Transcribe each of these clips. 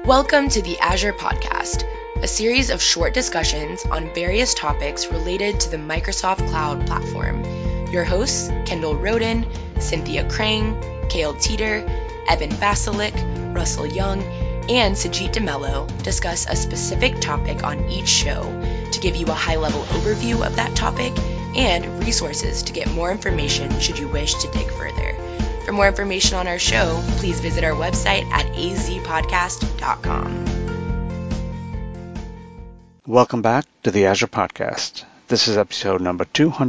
Welcome to the Azure Podcast, a series of short discussions on various topics related to the Microsoft Cloud Platform. Your hosts, Kendall Roden, Cynthia Krang, Cale Teeter, Evan Vasilik, Russell Young, and Sajid DeMello discuss a specific topic on each show to give you a high-level overview of that topic and resources to get more information should you wish to dig further. For more information on our show, please visit our website at azpodcast.com. Welcome back to the Azure Podcast. This is episode number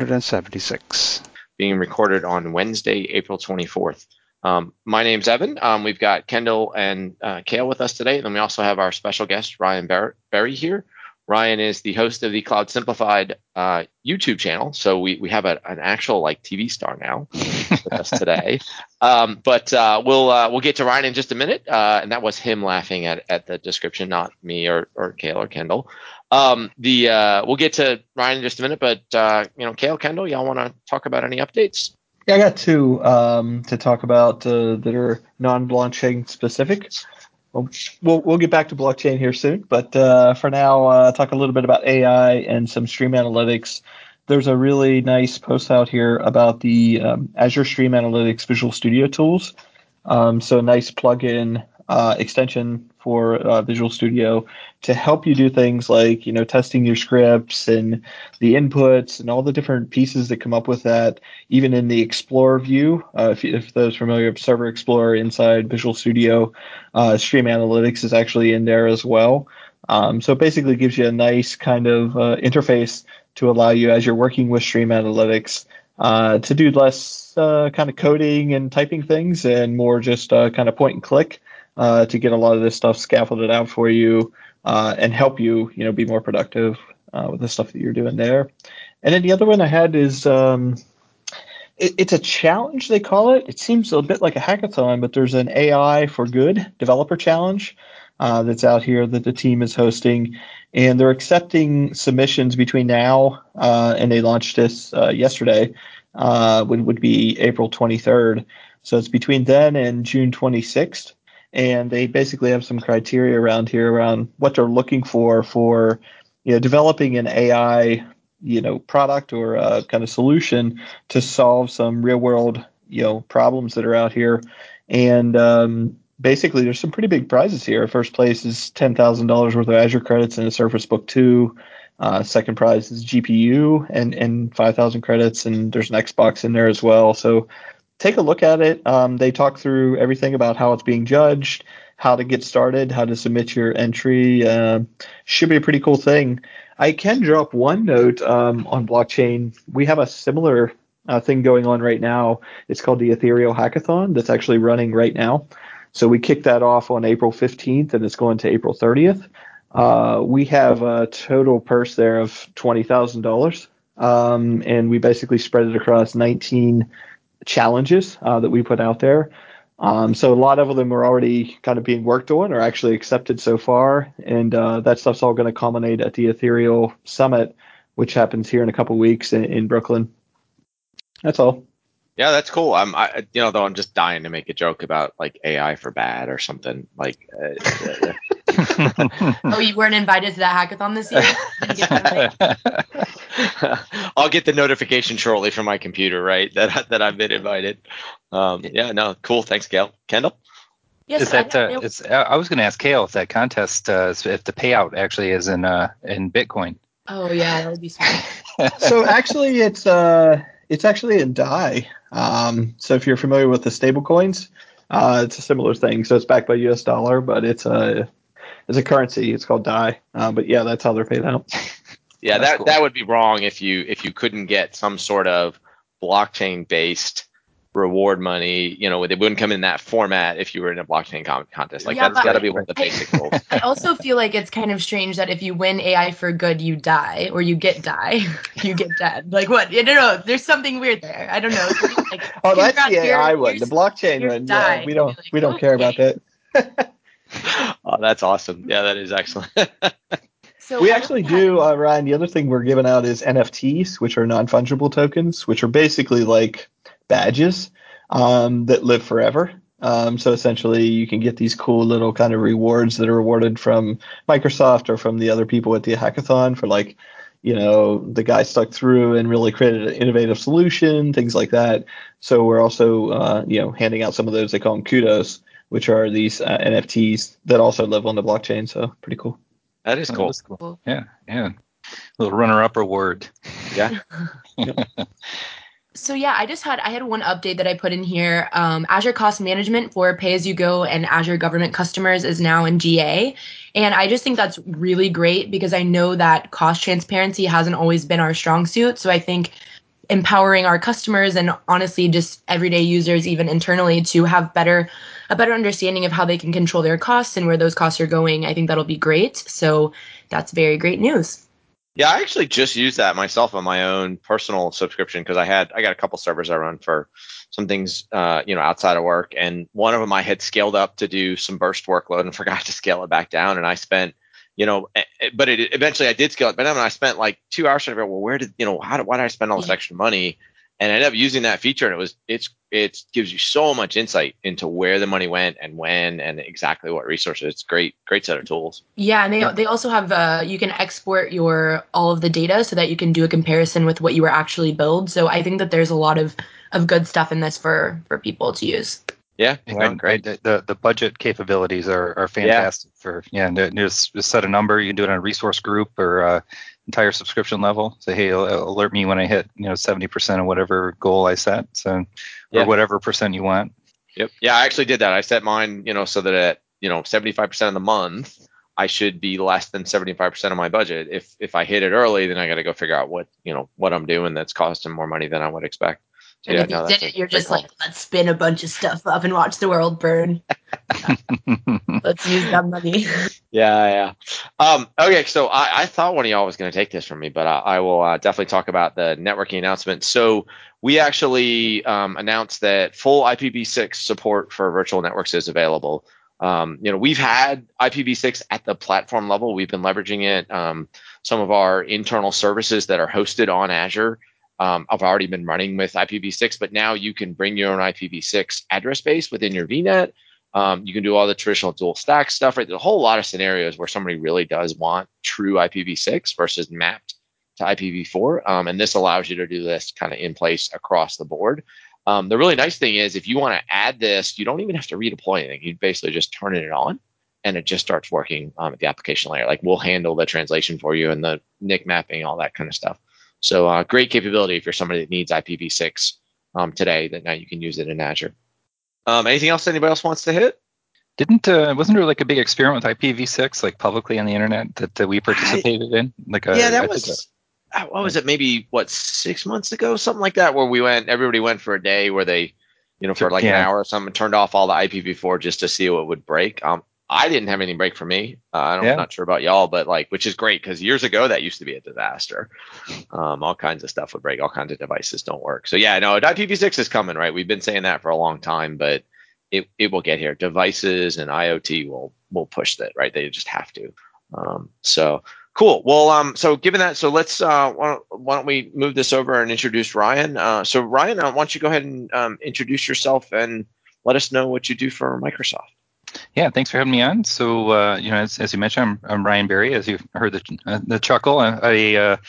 276. Being recorded on Wednesday, April 24th. My name's Evan. We've got Kendall and Cale with us today. And then we also have our special guest, Ryan Berry here. Ryan is the host of the Cloud Simplified YouTube channel. So we have an actual TV star now with us today. But we'll get to Ryan in just a minute. And that was him laughing at the description, not me or Cale or Kendall. We'll get to Ryan in just a minute. But Cale, Kendall, y'all want to talk about any updates? Yeah, I got two to talk about that are non-blockchain specific. We'll get back to blockchain here soon, but for now, talk a little bit about AI and some Stream Analytics. There's a really nice post out here about the Azure Stream Analytics Visual Studio tools. So a nice plugin extension for Visual Studio to help you do things like testing your scripts and the inputs and all the different pieces that come up with that. Even in the Explorer view, if those familiar with Server Explorer inside Visual Studio, Stream Analytics is actually in there as well. So it basically gives you a nice kind of interface to allow you, as you're working with Stream Analytics, to do less kind of coding and typing things and more just kind of point and click to get a lot of this stuff scaffolded out for you and help you, be more productive with the stuff that you're doing there. And then the other one I had is it's a challenge, they call it. It seems a bit like a hackathon, but there's an AI for Good developer challenge that's out here that the team is hosting. And they're accepting submissions between now and they launched this yesterday, would be April 23rd. So it's between then and June 26th. And they basically have some criteria around here around what they're looking for developing an AI, product or a kind of solution to solve some real world, problems that are out here. And basically, there's some pretty big prizes here. First place is $10,000 worth of Azure credits and a Surface Book 2. Second prize is GPU and 5,000 credits, and there's an Xbox in there as well. So take a look at it. They talk through everything about how it's being judged, how to get started, how to submit your entry. Should be a pretty cool thing. I can drop one note on blockchain. We have a similar thing going on right now. It's called the Ethereal Hackathon that's actually running right now. So we kicked that off on April 15th, and it's going to April 30th. We have a total purse there of $20,000, and we basically spread it across 19 challenges that we put out there. So a lot of them are already kind of being worked on or actually accepted so far. And that stuff's all going to culminate at the Ethereal Summit, which happens here in a couple of weeks in Brooklyn. That's all. Yeah, that's cool. Though I'm just dying to make a joke about AI for bad or something Oh, you weren't invited to that hackathon this year? I'll get the notification shortly from my computer, right? That I've been invited. Cool. Thanks, Cale. Kendall? Yes, I was going to ask Cale if that contest, if the payout actually is in Bitcoin. Oh yeah, that would be smart. So actually, it's actually in DAI. So if you're familiar with the stable coins, it's a similar thing. So it's backed by US dollar, but it's a currency. It's called DAI. But yeah, that's how they're paid out. Yeah, that would be wrong if you couldn't get some sort of blockchain based reward money. They wouldn't come in that format if you were in a blockchain contest. That's got to be one of the basic rules. I also feel like it's kind of strange that if you win AI for Good, you die, or you get die, you get dead. Like what? I don't know. There's something weird there. I don't know. That's the AI one. The blockchain one. Yeah, we don't care about that. Oh, that's awesome. Yeah, that is excellent. So we actually do, Ryan, the other thing we're giving out is NFTs, which are non-fungible tokens, which are basically like badges that live forever. So essentially, you can get these cool little kind of rewards that are rewarded from Microsoft or from the other people at the hackathon for like, the guy stuck through and really created an innovative solution, things like that. So we're also, handing out some of those. They call them kudos, which are these NFTs that also live on the blockchain. So pretty cool. That is cool. That's cool. Yeah. Little runner-up reward. Yeah. So yeah, I had one update that I put in here. Azure Cost Management for pay-as-you-go and Azure Government customers is now in GA. And I just think that's really great because I know that cost transparency hasn't always been our strong suit. So I think empowering our customers and honestly just everyday users, even internally, to have a better understanding of how they can control their costs and where those costs are going, I think that'll be great. So that's very great news. Yeah, I actually just used that myself on my own personal subscription because I got a couple servers I run for some things, outside of work, and one of them I had scaled up to do some burst workload and forgot to scale it back down, and I spent, but eventually I did scale it back down, and I spent like 2 hours trying to figure out, well, why did I spend all this extra money? And I ended up using that feature, and it gives you so much insight into where the money went and when and exactly what resources. It's great set of tools. Yeah, and they also have you can export all of the data so that you can do a comparison with what you were actually billed. So I think that there's a lot of good stuff in this for people to use. Yeah, great. The budget capabilities are fantastic. There's set a number. You can do it on a resource group or entire subscription level. Say, hey, alert me when I hit 70% of whatever goal I set. So or whatever percent you want. Yep. Yeah, I actually did that. I set mine, so that at 75% of the month, I should be less than 75% of my budget. If I hit it early, then I got to go figure out what I'm doing that's costing more money than I would expect. So, and if you did it, you're just like, let's spin a bunch of stuff up and watch the world burn. Let's use that money. Yeah. Okay, so I thought one of y'all was going to take this from me, but I will definitely talk about the networking announcement. So we actually announced that full IPv6 support for virtual networks is available. We've had IPv6 at the platform level. We've been leveraging it. Some of our internal services that are hosted on Azure have already been running with IPv6, but now you can bring your own IPv6 address base within your VNet. You can do all the traditional dual stack stuff, right? There's a whole lot of scenarios where somebody really does want true IPv6 versus mapped to IPv4. And this allows you to do this kind of in place across the board. The really nice thing is if you want to add this, you don't even have to redeploy anything. You basically just turn it on and it just starts working at the application layer. Like we'll handle the translation for you and the NIC mapping, all that kind of stuff. So great capability if you're somebody that needs IPv6 today, that now you can use it in Azure. Anything else anybody else wants to hit? Wasn't there like a big experiment with IPv6 like publicly on the internet that we participated in? What was it? Maybe 6 months ago, something like that, where everybody went for a day where they, for like an hour or something, turned off all the IPv4 just to see what would break. I didn't have anything break for me. I'm not sure about y'all, but which is great because years ago that used to be a disaster. All kinds of stuff would break. All kinds of devices don't work. So IPv6 is coming, right? We've been saying that for a long time, but it will get here. Devices and IoT will push that, right? They just have to. So cool. Well, so given that, so let's why don't we move this over and introduce Ryan? So Ryan, why don't you go ahead and introduce yourself and let us know what you do for Microsoft. Yeah, thanks for having me on. So, as you mentioned, I'm Ryan Berry. As you heard the chuckle, a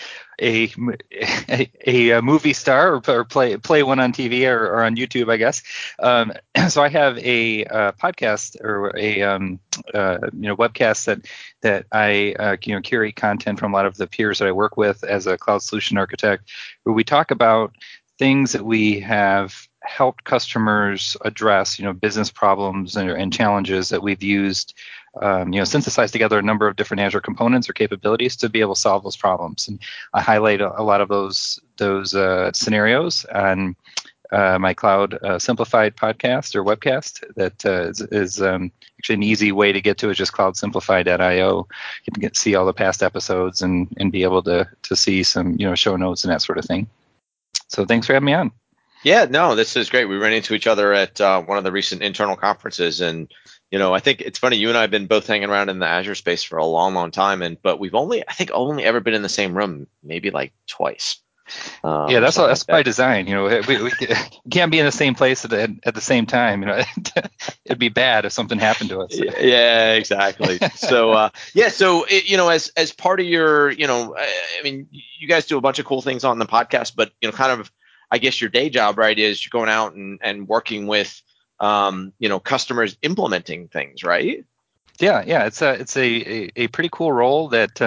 movie star or play one on TV or on YouTube, I guess. So I have a podcast or a webcast that I curate content from a lot of the peers that I work with as a cloud solution architect, where we talk about things that we have helped customers address, business problems and challenges that we've used, synthesize together a number of different Azure components or capabilities to be able to solve those problems. And I highlight a lot of those scenarios on my Cloud Simplified podcast or webcast that is actually an easy way to get to is just cloudsimplified.io. You can see all the past episodes and be able to see some show notes and that sort of thing. So thanks for having me on. Yeah, no, this is great. We ran into each other at one of the recent internal conferences, and I think it's funny. You and I have been both hanging around in the Azure space for a long, long time, but we've only ever been in the same room, maybe like twice. Yeah, that's by design. We can't be in the same place at the same time. It'd be bad if something happened to us. Yeah, exactly. So as part of your, I mean, you guys do a bunch of cool things on the podcast, but kind of, I guess your day job, right, is you're going out and working with, customers implementing things, right? Yeah, it's a pretty cool role that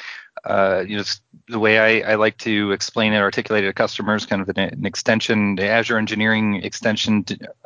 the way I like to explain it, articulate it to customers, kind of an extension, the Azure engineering extension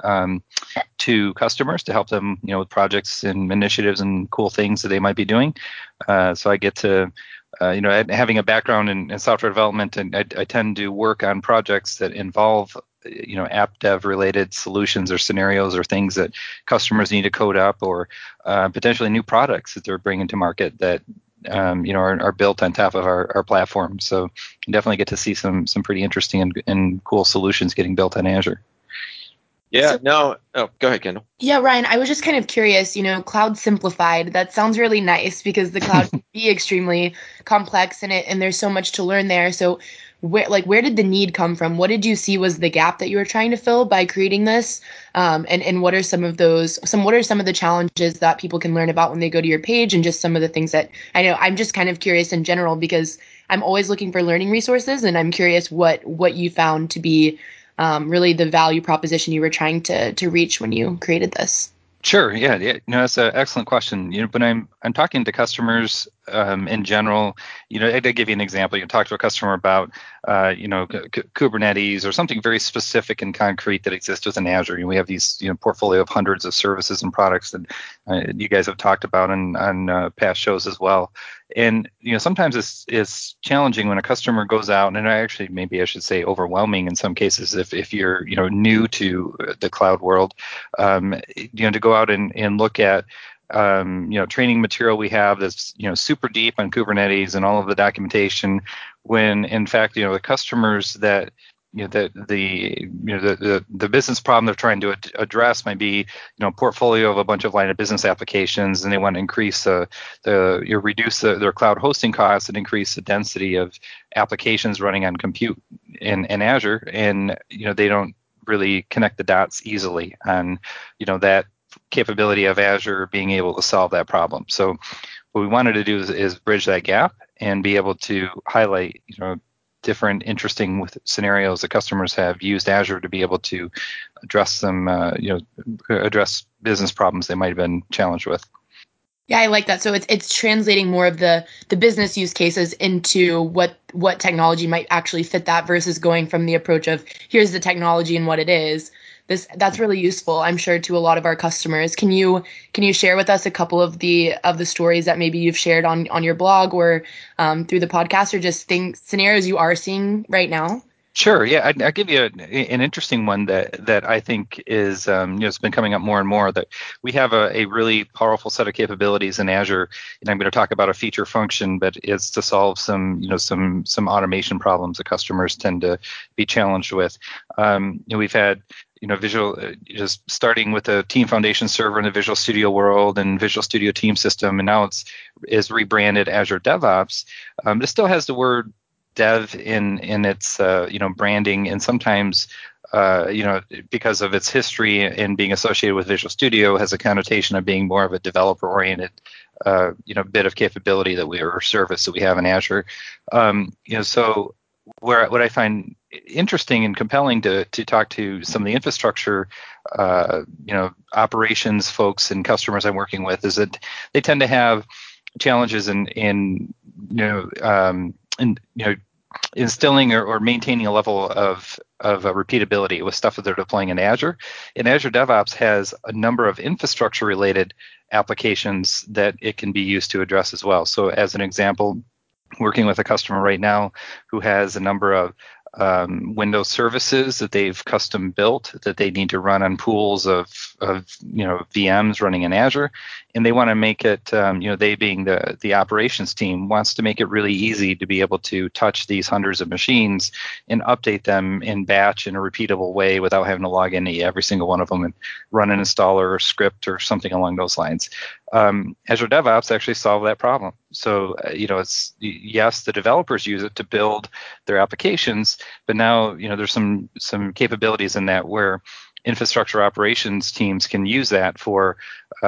to customers to help them, with projects and initiatives and cool things that they might be doing. So I get to, having a background in software development, and I tend to work on projects that involve app dev related solutions or scenarios or things that customers need to code up, or potentially new products that they're bringing to market that are built on top of our platform. So you definitely get to see some pretty interesting and cool solutions getting built on Azure. Yeah, go ahead, Kendall. Yeah, Ryan, I was just kind of curious, cloud simplified. That sounds really nice because the cloud can be extremely complex and there's so much to learn there. So where did the need come from? What did you see was the gap that you were trying to fill by creating this? And what are some of the challenges that people can learn about when they go to your page, and just some of the things that I know? I'm just kind of curious in general because I'm always looking for learning resources, and I'm curious what you found to be really the value proposition you were trying to reach when you created this. Sure. Yeah. That's an excellent question. When I'm talking to customers in general, I'd give you an example. You talk to a customer about, Kubernetes or something very specific and concrete that exists within Azure. We have these, portfolio of hundreds of services and products that you guys have talked about on past shows as well. And sometimes it's challenging when a customer goes out, and maybe I should say overwhelming in some cases if you're new to the cloud world, to go out and look at training material we have that's super deep on Kubernetes and all of the documentation, when in fact the customers that the business problem they're trying to address might be a portfolio of a bunch of line of business applications, and they want to increase reduce their cloud hosting costs and increase the density of applications running on compute in Azure, and they don't really connect the dots easily on that capability of Azure being able to solve that problem. So what we wanted to do is bridge that gap and be able to highlight different interesting scenarios that customers have used Azure to be able to address some address business problems they might have been challenged with. Yeah, I like that. So it's translating more of the business use cases into what technology might actually fit that, versus going from the approach of here's the technology and what it is. That's really useful, I'm sure, to a lot of our customers. Can you share with us a couple of the stories that maybe you've shared on your blog or through the podcast, or just scenarios you are seeing right now? Sure. Yeah, I'll give you an interesting one that I think is it's been coming up more and more, that we have a really powerful set of capabilities in Azure, and I'm going to talk about a feature function, but it's to solve some automation problems that customers tend to be challenged with. We've had Visual, just starting with the Team Foundation server in the Visual Studio world and Visual Studio Team System, and now is rebranded Azure DevOps. This still has the word dev in its branding, and sometimes because of its history and being associated with Visual Studio, has a connotation of being more of a developer oriented bit of capability or service that we have in Azure. So what I find interesting and compelling to talk to some of the infrastructure operations folks and customers I'm working with is that they tend to have challenges in instilling or maintaining a level of repeatability with stuff that they're deploying in Azure. And Azure DevOps has a number of infrastructure related applications that it can be used to address as well. So as an example, working with a customer right now who has a number of Windows services that they've custom built that they need to run on pools of VMs running in Azure, and they want to make it they being the operations team wants to make it really easy to be able to touch these hundreds of machines and update them in batch in a repeatable way without having to log into every single one of them and run an installer or script or something along those lines. Azure DevOps actually solved that problem. So, it's, yes, the developers use it to build their applications, but now, there's some capabilities in that where infrastructure operations teams can use that for,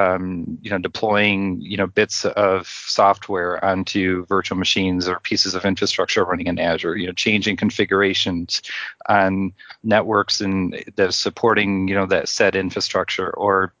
deploying, bits of software onto virtual machines or pieces of infrastructure running in Azure, changing configurations on networks and the supporting, that said infrastructure, or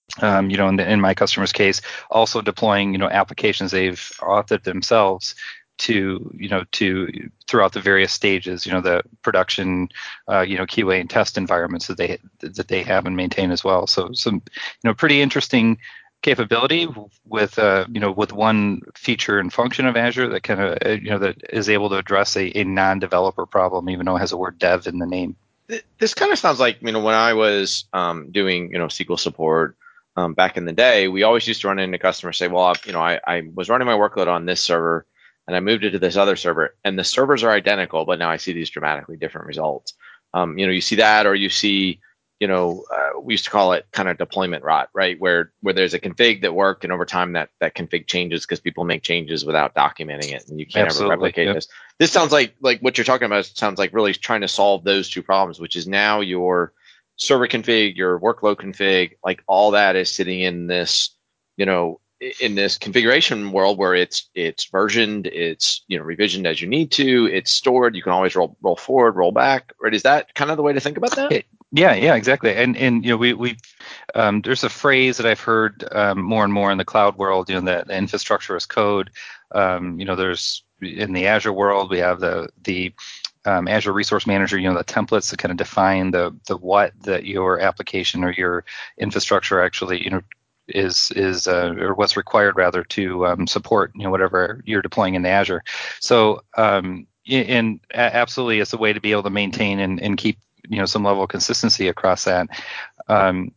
in my customer's case, also deploying, applications they've authored themselves to throughout the various stages, the production, QA and test environments that they have and maintain as well. So some, pretty interesting capability with one feature and function of Azure that kind of, that is able to address a non-developer problem, even though it has a word dev in the name. This kind of sounds like, when I was doing, SQL support back in the day, we always used to run into customers say, well, I was running my workload on this server and I moved it to this other server, and the servers are identical, but now I see these dramatically different results. You see that, or you see, we used to call it kind of deployment rot, right? Where there's a config that worked, and over time that config changes because people make changes without documenting it, and you can't ever replicate this. This sounds like what you're talking about sounds like really trying to solve those two problems, which is now your server config, your workload config, like all that is sitting in this, in this configuration world where it's versioned, it's revisioned as you need to, it's stored, you can always roll forward, roll back, right? Is that kind of the way to think about that? Yeah, exactly. And we there's a phrase that I've heard more and more in the cloud world, that the infrastructure as code. There's in the Azure world, we have the Azure Resource Manager, the templates that kind of define the what that your application or your infrastructure actually, is or what's required rather to support, whatever you're deploying in Azure. So, and absolutely, it's a way to be able to maintain and keep, some level of consistency across that. And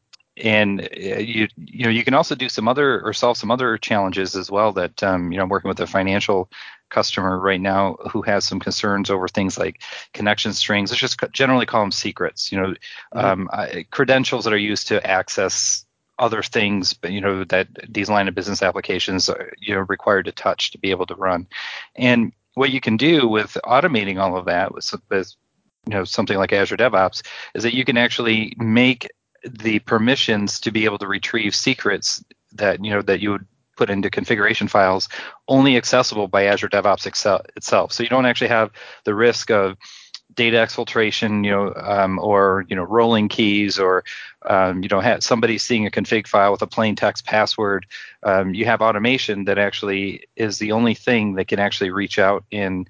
you can also do solve some other challenges as well that, I'm working with a financial customer right now who has some concerns over things like connection strings. Let's just generally call them secrets, credentials that are used to access other things, but that these line of business applications are required to touch to be able to run. And what you can do with automating all of that with something like Azure DevOps is that you can actually make the permissions to be able to retrieve secrets that that you would put into configuration files only accessible by Azure DevOps itself. So you don't actually have the risk of data exfiltration, or rolling keys, or somebody seeing a config file with a plain text password. You have automation that actually is the only thing that can actually reach out and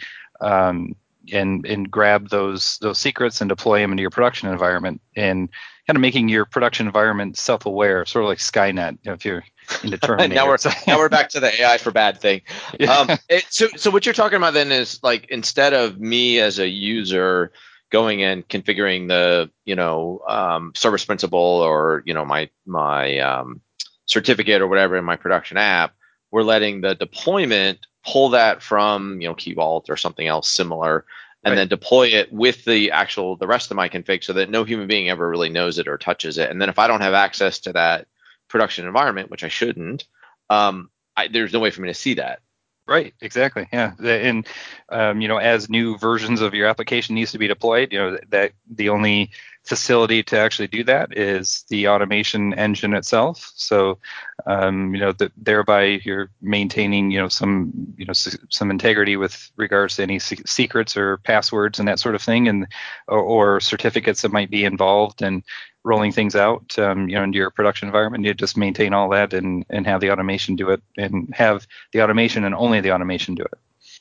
grab those secrets and deploy them into your production environment, and kind of making your production environment self-aware, sort of like Skynet, if you're into Terminator. now we're back to the AI for bad thing. Yeah. So what you're talking about then is like, instead of me as a user going and configuring the service principal or my certificate or whatever in my production app, we're letting the deployment pull that from Key Vault or something else similar, and then deploy it with the rest of my config, so that no human being ever really knows it or touches it. And then if I don't have access to that production environment, which I shouldn't, there's no way for me to see that. Right, exactly. Yeah. And as new versions of your application needs to be deployed, that the only facility to actually do that is the automation engine itself. So, thereby you're maintaining, some integrity with regards to any secrets or passwords and that sort of thing, and or certificates that might be involved in rolling things out, into your production environment. You just maintain all that and have the automation do it, and have the automation and only the automation do it.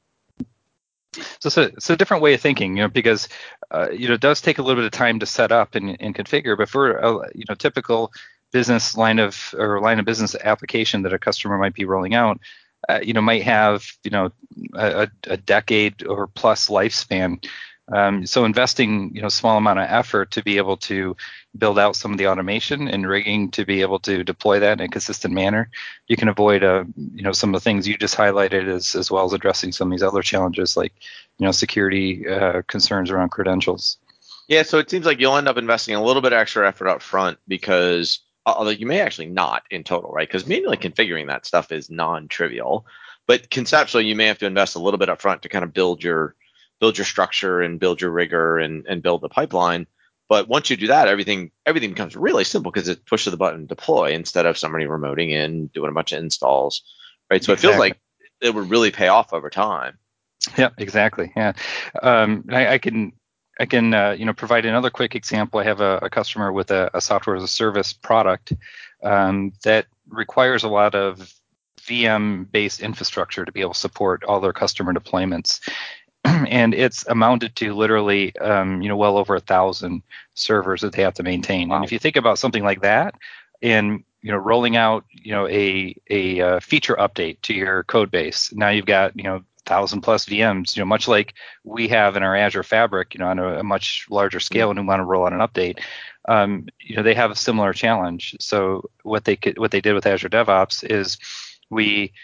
So it's a different way of thinking, because it does take a little bit of time to set up and configure. But for a typical business line of business application that a customer might be rolling out, might have a decade or plus lifespan. So investing small amount of effort to be able to build out some of the automation and rigging to be able to deploy that in a consistent manner, you can avoid some of the things you just highlighted, as well as addressing some of these other challenges like security concerns around credentials. Yeah, so it seems like you'll end up investing a little bit extra effort up front because although you may actually not in total, right? Because manually configuring that stuff is non-trivial. But conceptually, you may have to invest a little bit up front to kind of build your structure and build your rigor and build the pipeline. But once you do that, everything becomes really simple because it pushes the button deploy instead of somebody remoting in, doing a bunch of installs, right? So It feels like it would really pay off over time. Yeah, exactly. Yeah, I can provide another quick example. I have a customer with a software as a service product that requires a lot of VM-based infrastructure to be able to support all their customer deployments. And it's amounted to literally, well over 1,000 servers that they have to maintain. Wow. And if you think about something like that, and rolling out, a feature update to your code base, now you've got 1,000 plus VMs, much like we have in our Azure Fabric, on a much larger scale, and we want to roll out an update. They have a similar challenge. So what they did with Azure DevOps is we,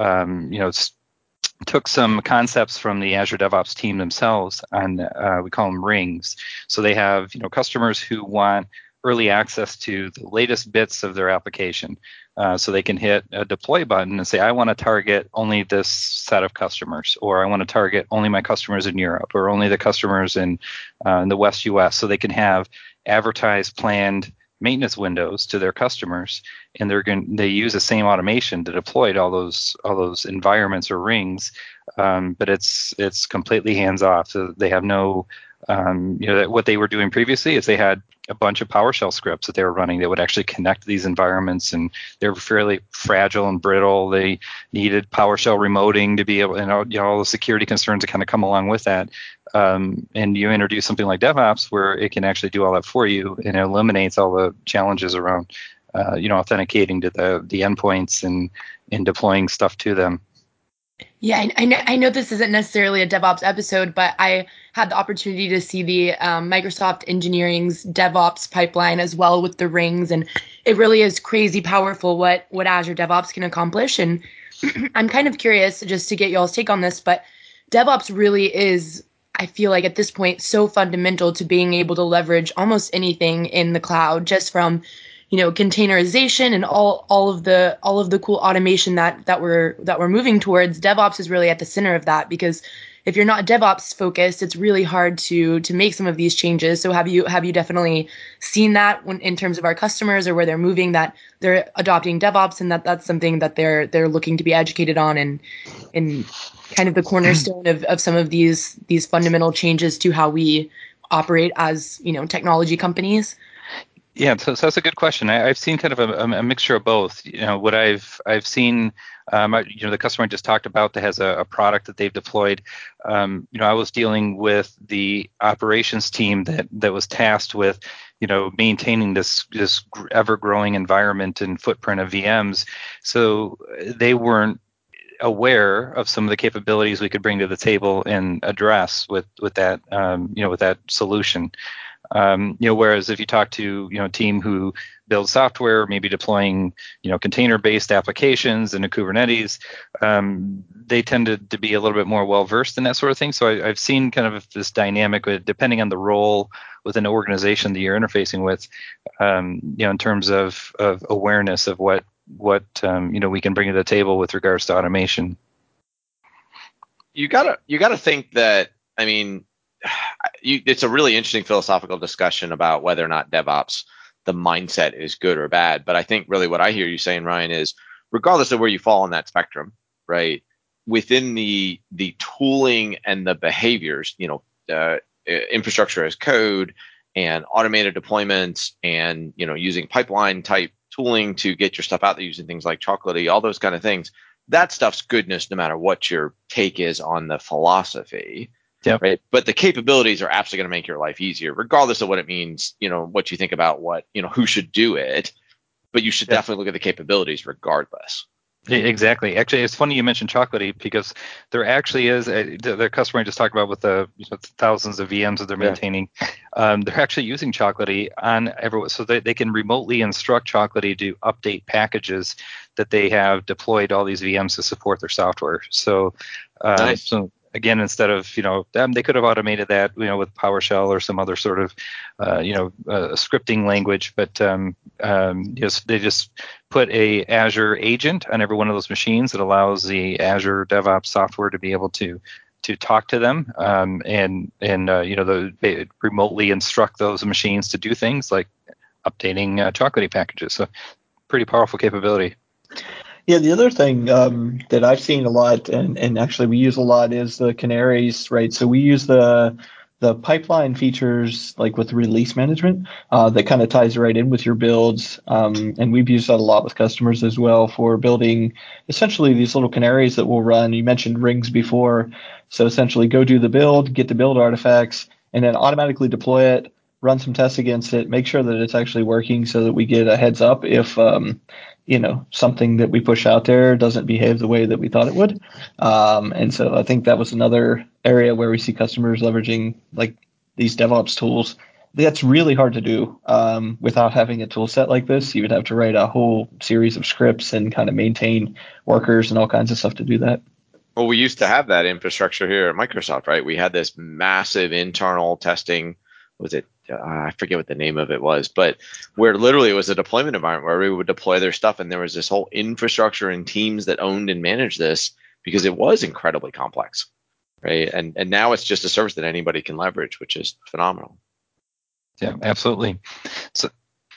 took some concepts from the Azure DevOps team themselves, and we call them rings. So they have customers who want early access to the latest bits of their application, so they can hit a deploy button and say, I want to target only this set of customers, or I want to target only my customers in Europe, or only the customers in the West US. So they can have advertised planned maintenance windows to their customers, and they use the same automation to deploy to all those environments or rings, but it's completely hands off. So they have no what they were doing previously is they had a bunch of PowerShell scripts that they were running that would actually connect these environments, and they were fairly fragile and brittle. They needed PowerShell remoting to be able, and all the security concerns that kind of come along with that. And you introduce something like DevOps where it can actually do all that for you, and it eliminates all the challenges around authenticating to the endpoints and deploying stuff to them. Yeah, I know this isn't necessarily a DevOps episode, but I had the opportunity to see the Microsoft Engineering's DevOps pipeline as well with the rings, and it really is crazy powerful what Azure DevOps can accomplish. And I'm kind of curious just to get y'all's take on this, but DevOps really is, I feel like at this point, so fundamental to being able to leverage almost anything in the cloud, just from containerization and all of the cool automation that we're moving towards. DevOps is really at the center of that, because if you're not DevOps focused, it's really hard to make some of these changes. So have you definitely seen that in terms of our customers, or where they're moving, that they're adopting DevOps, and that's something that they're looking to be educated on, and kind of the cornerstone of some of these fundamental changes to how we operate as technology companies? Yeah, so that's a good question. I've seen kind of a mixture of both. What I've seen, the customer I just talked about that has a product that they've deployed. I was dealing with the operations team that was tasked with, maintaining this ever-growing environment and footprint of VMs. So they weren't aware of some of the capabilities we could bring to the table and address with that, with that solution. Whereas if you talk to a team who builds software, maybe deploying container-based applications into Kubernetes, they tended to be a little bit more well versed in that sort of thing. So I've seen kind of this dynamic, depending on the role within an organization that you're interfacing with, in terms of awareness of what we can bring to the table with regards to automation. You gotta think that, it's a really interesting philosophical discussion about whether or not DevOps, the mindset, is good or bad. But I think really what I hear you saying, Ryan, is regardless of where you fall on that spectrum, right, within the tooling and the behaviors, infrastructure as code and automated deployments and, using pipeline type tooling to get your stuff out there, using things like Chocolatey, all those kind of things, that stuff's goodness no matter what your take is on the philosophy. Yep. Right. But the capabilities are absolutely going to make your life easier, regardless of what it means, what you think about who should do it. But you should definitely look at the capabilities regardless. Exactly. Actually, it's funny you mentioned Chocolatey, because there actually is the customer I just talked about with the thousands of VMs that they're maintaining. They're actually using Chocolatey on everyone, so they can remotely instruct Chocolatey to update packages that they have deployed all these VMs to support their software. So, nice. So again, instead of, they could have automated that, with PowerShell or some other sort of, scripting language, but they just put a Azure agent on every one of those machines that allows the Azure DevOps software to be able to talk to them, and they remotely instruct those machines to do things like updating Chocolatey packages. So pretty powerful capability. Yeah, the other thing that I've seen a lot, and actually we use a lot, is the canaries, right? So we use the pipeline features like with release management that kind of ties right in with your builds. And we've used that a lot with customers as well for building essentially these little canaries that will run. You mentioned rings before. So essentially go do the build, get the build artifacts, and then automatically deploy it, run some tests against it, make sure that it's actually working so that we get a heads up if something that we push out there doesn't behave the way that we thought it would. And so I think that was another area where we see customers leveraging like these DevOps tools. That's really hard to do without having a tool set like this. You would have to write a whole series of scripts and kind of maintain workers and all kinds of stuff to do that. Well, we used to have that infrastructure here at Microsoft, right? We had this massive internal testing. Was it? I forget what the name of it was, but where literally it was a deployment environment where we would deploy their stuff, and there was this whole infrastructure and teams that owned and managed this because it was incredibly complex, right? And now it's just a service that anybody can leverage, which is phenomenal. Yeah, absolutely. So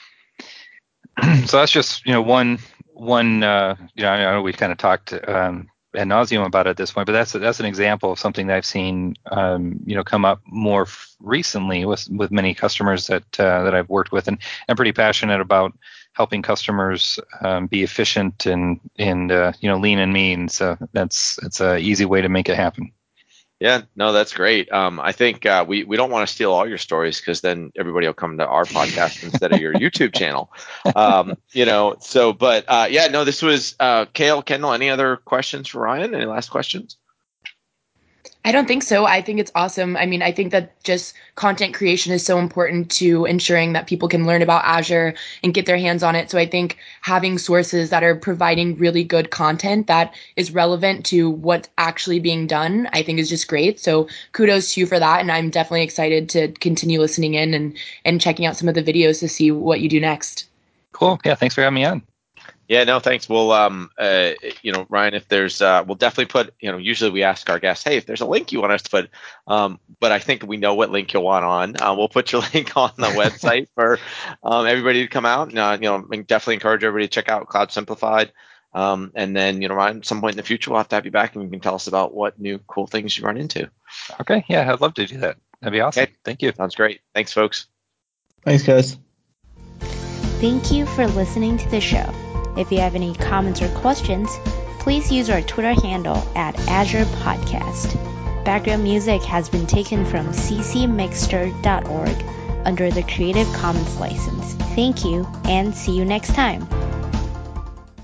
that's just one. I know we've kind of talked ad nauseum about it at this point, but that's an example of something that I've seen come up more recently with many customers that I've worked with, and I'm pretty passionate about helping customers be efficient and lean and mean. So it's an easy way to make it happen. Yeah, no, that's great. I think we don't want to steal all your stories because then everybody will come to our podcast instead of your YouTube channel. This was Kale, Kendall. Any other questions for Ryan? Any last questions? I don't think so. I think it's awesome. I mean, I think that just content creation is so important to ensuring that people can learn about Azure and get their hands on it. So I think having sources that are providing really good content that is relevant to what's actually being done, I think is just great. So kudos to you for that. And I'm definitely excited to continue listening in and checking out some of the videos to see what you do next. Cool. Yeah. Thanks for having me on. Yeah, no, thanks. We'll, Ryan, if there's, we'll definitely put, usually we ask our guests, hey, if there's a link you want us to put, but I think we know what link you'll want on. We'll put your link on the website for everybody to come out. And, definitely encourage everybody to check out Cloud Simplified. And then, Ryan, at some point in the future, we'll have to have you back and you can tell us about what new cool things you run into. Okay. Yeah, I'd love to do that. That'd be awesome. Okay. Thank you. Sounds great. Thanks, folks. Thanks, guys. Thank you for listening to the show. If you have any comments or questions, please use our Twitter handle at Azure Podcast. Background music has been taken from ccmixter.org under the Creative Commons license. Thank you, and see you next time.